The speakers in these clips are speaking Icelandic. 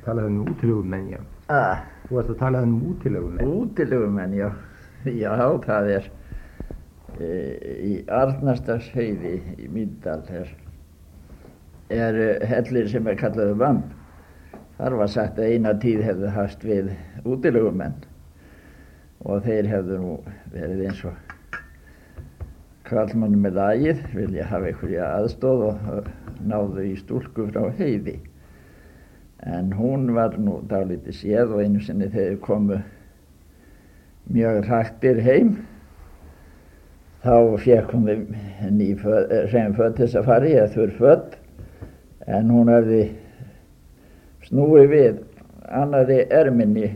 talaði útilegumenn, já. Þú varst að tala útilegumenn. Útilegumenn, já. Já, það í Arnarstafsheiði í Mýrdal hellir sem kallaður Vamb. Þar var sagt að eina tíð hefðu haft við útilegumenn og þeir hefðu nú verið eins og karlmann með lagið, vilja hafa einhverja aðstoð og náðu í stúlku frá Heiði. En hún var nú dálítið séð og einu sinni þegar komu mjög hraktir heim, þá fékk hún ný hrein föt til þess að fara í, eða þurr föt, en hún hafði snúið við annarri erminni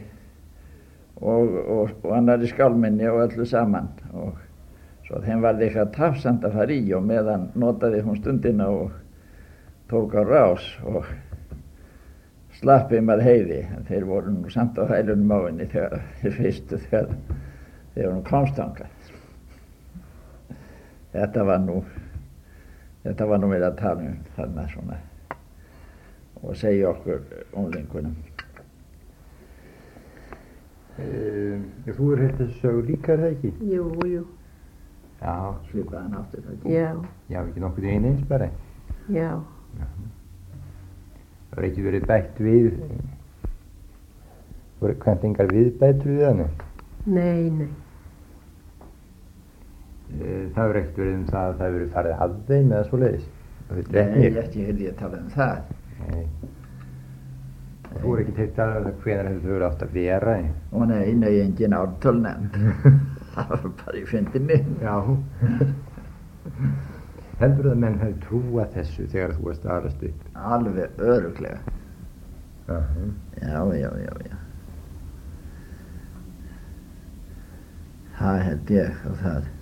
og annarri skálminni og öllu saman. Og svo þeim var eitthvað tafsamt að fara í og meðan notaði hún stundina og tók á rás og slapp að Heiði. Þeir voru nú samt á hælunum á henni þegar hún komst þangað. Þetta var nú verið að tala þarna svona og segja okkur unglingunum. Þú heyrt þessu sögu líka, er það ekki? Jú. Já, svipaðan aftur það ekki. Já. Já, ekki nokkuð eins bara. Já. Það var ekki verið bætt við, voru hvernig engar viðbætur við hann? Nei. Það hefur ekkert verið það að það hefur verið farið að þeim eða svoleiðis? Nei, ekki heyrði ég að tala það. Nei. Þú voru ekki teikt að hvenær hefur þau verið átt að vera? Ó nei, engin ártöl nefnd. Það var bara í fyndinni. Já. Heldur að menn hefði trúað þessu þegar þú varst að alast upp? Alveg örugglega. Já. Það held ég og það.